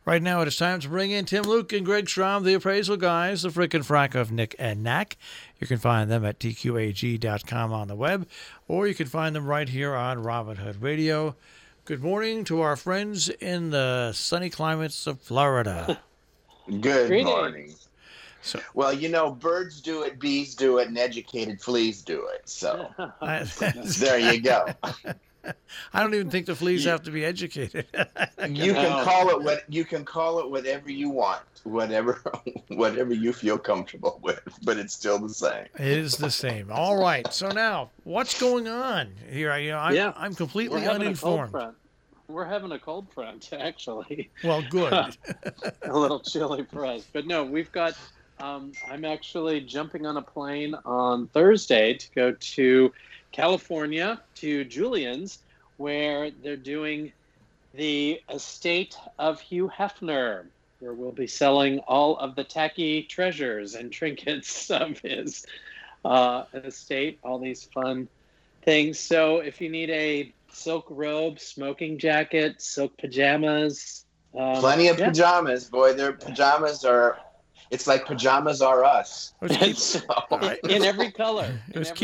Right now, it is time to bring in Tim Luke and Greg Schramm, the appraisal guys, the frickin' frack of Nick and Knack. You can find them at tqag.com on the web, or you can find them right here on Robin Hood Radio. Good morning to our friends in the sunny climates of Florida. Good morning. Well, you know, birds do it, bees do it, and educated fleas do it. So there you go. I don't even think the fleas have to be educated. You can call it whatever you want, whatever you feel comfortable with, but it's still the same. It is the same. All right. So now, what's going on here? I'm completely uninformed. We're having a cold front, actually. Well, good. A little chilly for us, but no, we've got. I'm actually jumping on a plane on Thursday to go to California to Julian's, where they're doing the estate of Hugh Hefner, where we'll be selling all of the tacky treasures and trinkets of his estate, all these fun things. So if you need a silk robe, smoking jacket, silk pajamas. Plenty of pajamas. Boy, their pajamas are... It's like pajamas are us. In every color.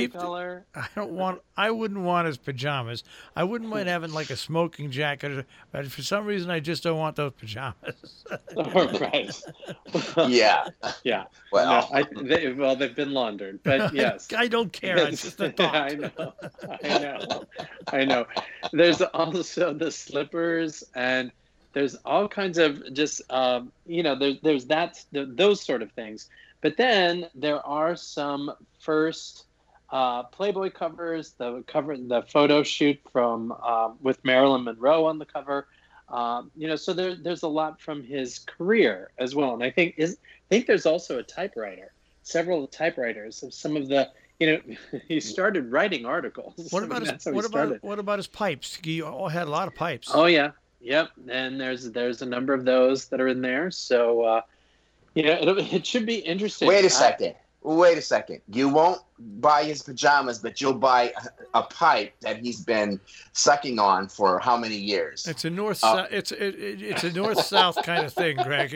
I wouldn't want his pajamas. I wouldn't mind having like a smoking jacket, but for some reason I just don't want those pajamas. Right. Yeah. Yeah. Well, no, they've been laundered, but yes. I don't care. It's just a thought. I know. There's also the slippers, and there's all kinds of just, there's those sort of things. But then there are some first Playboy covers, the photo shoot from with Marilyn Monroe on the cover. So there's a lot from his career as well. And I think there's also a typewriter, several typewriters of some of the, he started writing articles. What about his pipes? He had a lot of pipes. Oh, yeah. Yep, and there's a number of those that are in there. So, it should be interesting. Wait a second. You won't buy his pajamas, but you'll buy a pipe that he's been sucking on for how many years? It's a north south. It's a north south kind of thing, Greg.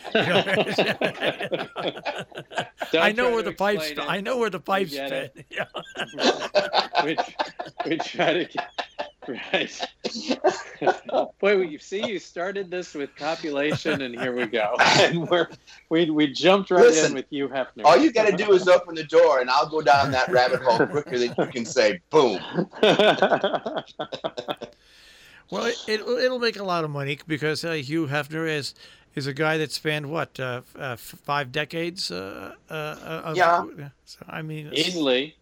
I know where the pipes. I know where the pipes fit. Yeah. We try to get. Right. Boy, you started this with copulation, and here we go. And we jumped right in with Hugh Hefner. All you got to do is open the door, and I'll go down that rabbit hole quicker than you can say boom. Well, it'll make a lot of money because Hugh Hefner is a guy that spanned 5 decades. Yeah. So I mean, easily,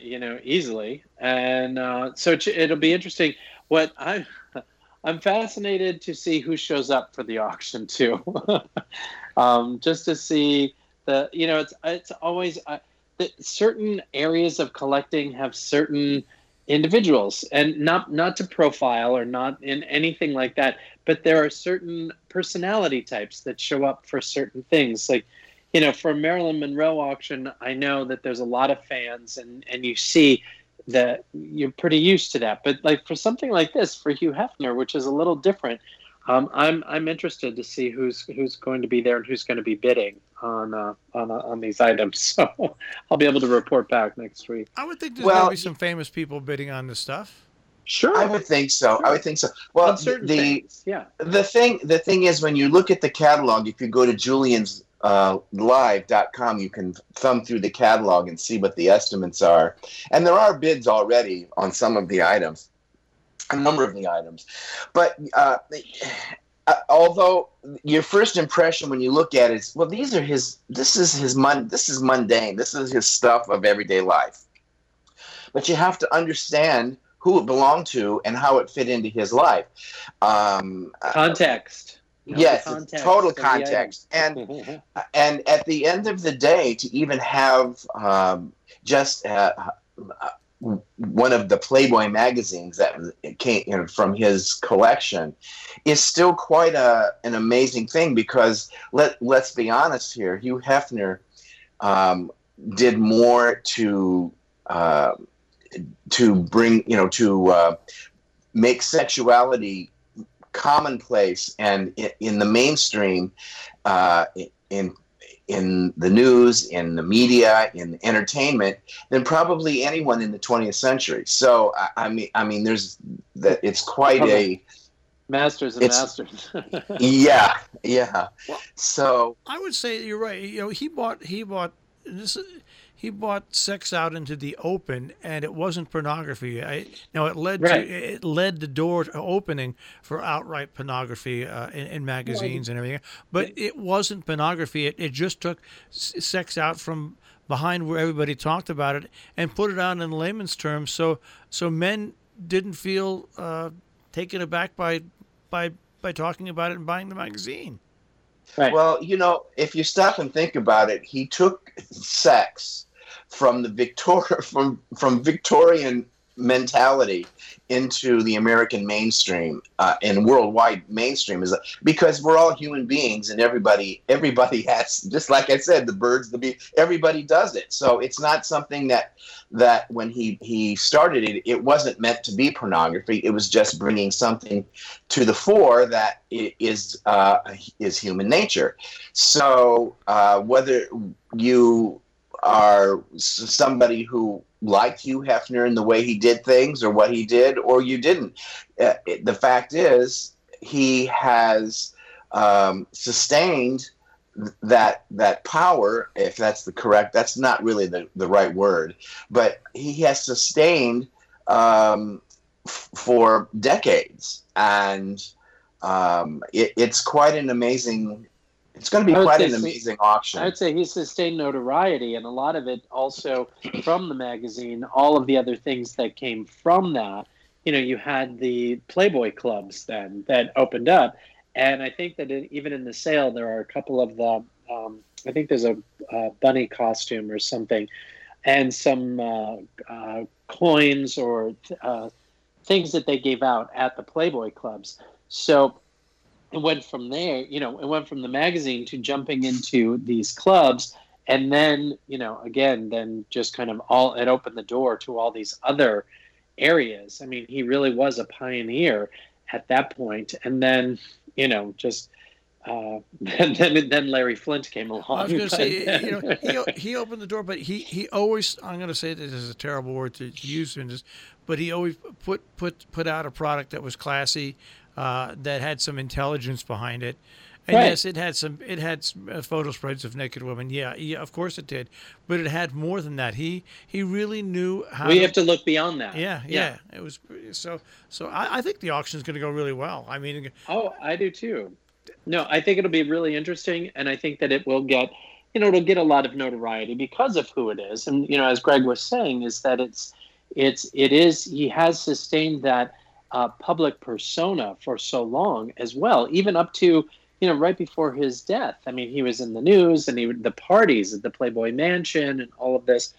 and so it'll be interesting. What I'm fascinated to see who shows up for the auction too, just to see it's always certain areas of collecting have certain individuals, and not to profile or not in anything like that, but there are certain personality types that show up for certain things. Like, for Marilyn Monroe auction, I know that there's a lot of fans, and you see that you're pretty used to that. But like for something like this, for Hugh Hefner, which is a little different, I'm interested to see who's going to be there and who's going to be bidding on these items. So I'll be able to report back next week. I would think there's going to be some famous people bidding on this stuff. Sure, I would think so. Well, things, yeah. The thing is, when you look at the catalog, if you go to Julian's live.com, you can thumb through the catalog and see what the estimates are, and there are bids already on some of the items, a number of the items, but although your first impression when you look at it is, well, this is mundane, this is his stuff of everyday life, but you have to understand who it belonged to and how it fit into his life. Context. Yes, total context. And at the end of the day, to even have just one of the Playboy magazines that came from his collection is still quite an amazing thing, because let's be honest here, Hugh Hefner did more to bring, to make sexuality commonplace and in the mainstream, in the news, in the media, in entertainment, than probably anyone in the 20th century. So I mean, there's that. It's quite a masters and masters. Yeah. Well, So I would say you're right. You know, he bought this. He bought sex out into the open, and it wasn't pornography. Now it led the door to opening for outright pornography in magazines and everything. But it wasn't pornography. It just took sex out from behind where everybody talked about it and put it out in layman's terms, so men didn't feel taken aback by talking about it and buying the magazine. Right. Well, you know, if you stop and think about it, he took sex from the from Victorian mentality into the American mainstream and worldwide mainstream, is because we're all human beings, and everybody has, just like I said, the birds, the bees, everybody does it. So it's not something that when he started it, it wasn't meant to be pornography. It was just bringing something to the fore that is human nature. So whether you are somebody who liked Hugh Hefner and the way he did things, or what he did, or you didn't, the fact is he has sustained that power, if that's that's not really the right word, but he has sustained for decades, and it's quite an amazing. It's going to be quite an amazing auction. I would say he sustained notoriety, and a lot of it also from the magazine, all of the other things that came from that. You know, you had the Playboy clubs then that opened up, and I think that even in the sale, there are a couple of the, I think there's a bunny costume or something, and some coins or things that they gave out at the Playboy clubs. So it went from there, you know, it went from the magazine to jumping into these clubs. And then, you know, again, then just kind of it opened the door to all these other areas. I mean, he really was a pioneer at that point. And then, you know, just then Larry Flint came along. I was going to say, you know, he opened the door, but he always, I'm going to say this is a terrible word to use in this, but he always put out a product that was classy, that had some intelligence behind it. And yes, it had photo spreads of naked women. Yeah, of course it did. But it had more than that. He really knew how. We have to look beyond that. Yeah. It was so. I think the auction is going to go really well. I mean, I do too. No, I think it'll be really interesting, and I think that it will get, you know, it'll get a lot of notoriety because of who it is. And you know, as Greg was saying, is that he has sustained that public persona for so long as well, even up to, you know, right before his death. I mean, he was in the news, and the parties at the Playboy Mansion and all of this.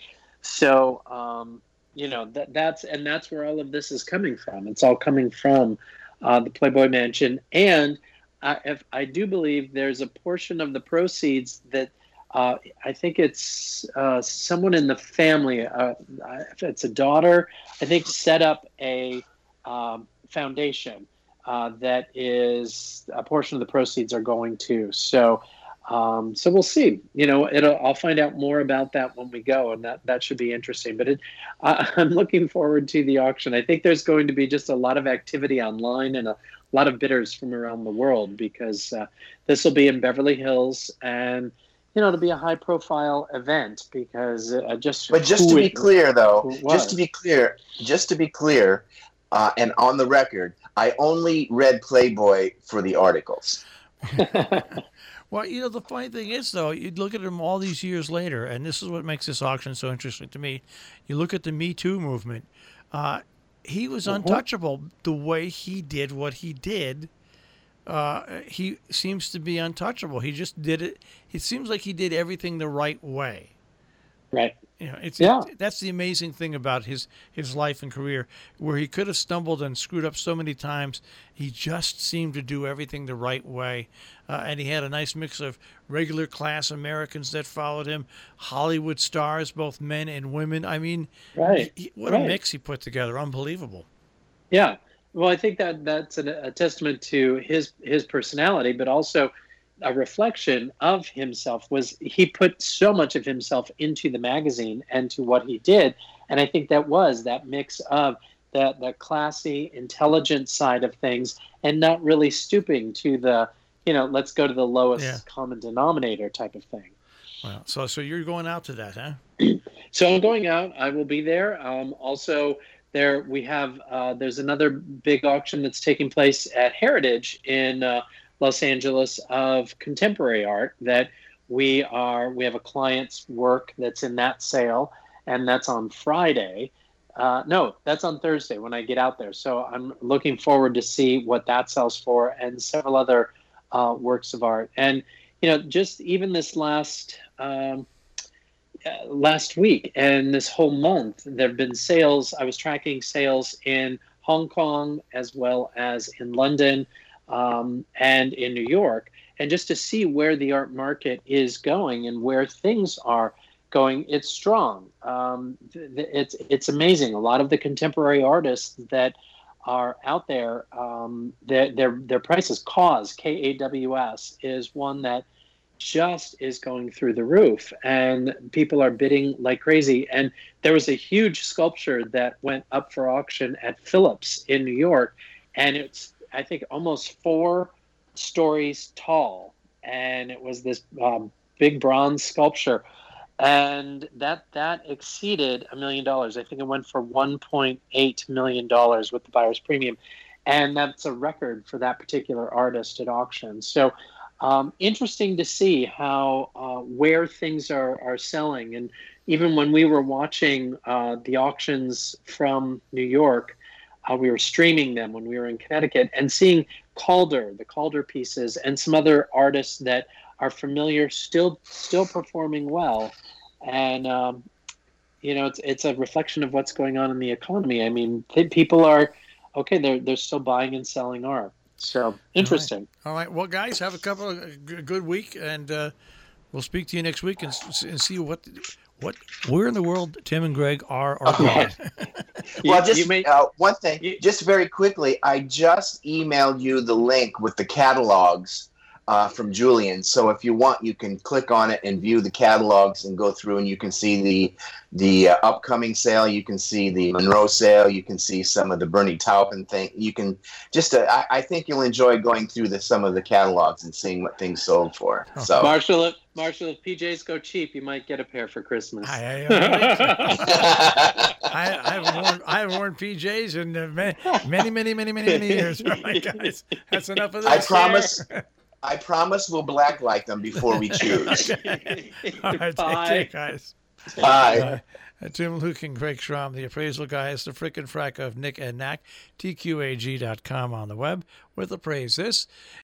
So, you know, that's where all of this is coming from. It's all coming from the Playboy Mansion. And I do believe there's a portion of the proceeds that I think it's someone in the family, if it's a daughter, I think set up a foundation that is a portion of the proceeds are going to. So we'll see. You know, I'll find out more about that when we go, and that should be interesting. But I'm looking forward to the auction. I think there's going to be just a lot of activity online and a lot of bidders from around the world, because this will be in Beverly Hills, and you know, it'll be a high-profile event because just to be clear, and on the record, I only read Playboy for the articles. Well, you know, the funny thing is, though, you look at him all these years later, and this is what makes this auction so interesting to me. You look at the Me Too movement. He was untouchable the way he did what he did. He seems to be untouchable. He just did it. It seems like he did everything the right way. Right. You know, that's the amazing thing about his life and career, where he could have stumbled and screwed up so many times. He just seemed to do everything the right way, and he had a nice mix of regular class Americans that followed him, Hollywood stars, both men and women. I mean, right. What a mix he put together! Unbelievable. Yeah, Well, I think that that's a testament to his personality, but also a reflection of himself. Was he put so much of himself into the magazine and to what he did, and I think that was that mix of the classy, intelligent side of things, and not really stooping to the let's go to the lowest common denominator type of thing. Well, so you're going out to that, huh? So I'm going out. I will be there. Also, there we have there's another big auction that's taking place at Heritage in Los Angeles of contemporary art that we have a client's work that's in that sale, and that's on Friday. No, that's on Thursday when I get out there. So I'm looking forward to see what that sells for, and several other works of art. And just even this last week and this whole month, there have been sales. I was tracking sales in Hong Kong as well as in London and in New York, and just to see where the art market is going and where things are going, it's strong. It's amazing. A lot of the contemporary artists that are out there, their prices, KAWS is one that just is going through the roof, and people are bidding like crazy. And there was a huge sculpture that went up for auction at Phillips in New York, and it's, I think, almost 4 stories tall, and it was this big bronze sculpture, and that exceeded $1 million. I think it went for $1.8 million with the buyer's premium, and that's a record for that particular artist at auction. So interesting to see how where things are selling. And even when we were watching the auctions from New York, we were streaming them when we were in Connecticut, and seeing the Calder pieces, and some other artists that are familiar, still performing well. And it's a reflection of what's going on in the economy. I mean, people are okay. They're still buying and selling art. So interesting. All right. Well, guys, have a good week, and we'll speak to you next week and see where in the world Tim and Greg are going. Well, just one thing, just very quickly, I just emailed you the link with the catalogs from Julian. So if you want, you can click on it and view the catalogs and go through, and you can see the upcoming sale. You can see the Monroe sale. You can see some of the Bernie Taupin thing. You can just, I think you'll enjoy going through some of the catalogs and seeing what things sold for. So Marshall, if PJs go cheap, you might get a pair for Christmas. I haven't worn PJs in many years. All right, guys, that's enough of this. I promise we'll blacklight them before we choose. All right, take care, guys. Bye. Tim Luke and Greg Schramm, the appraisal guys, the frickin' frack of Nick and Knack, TQAG.com on the web with Appraise This.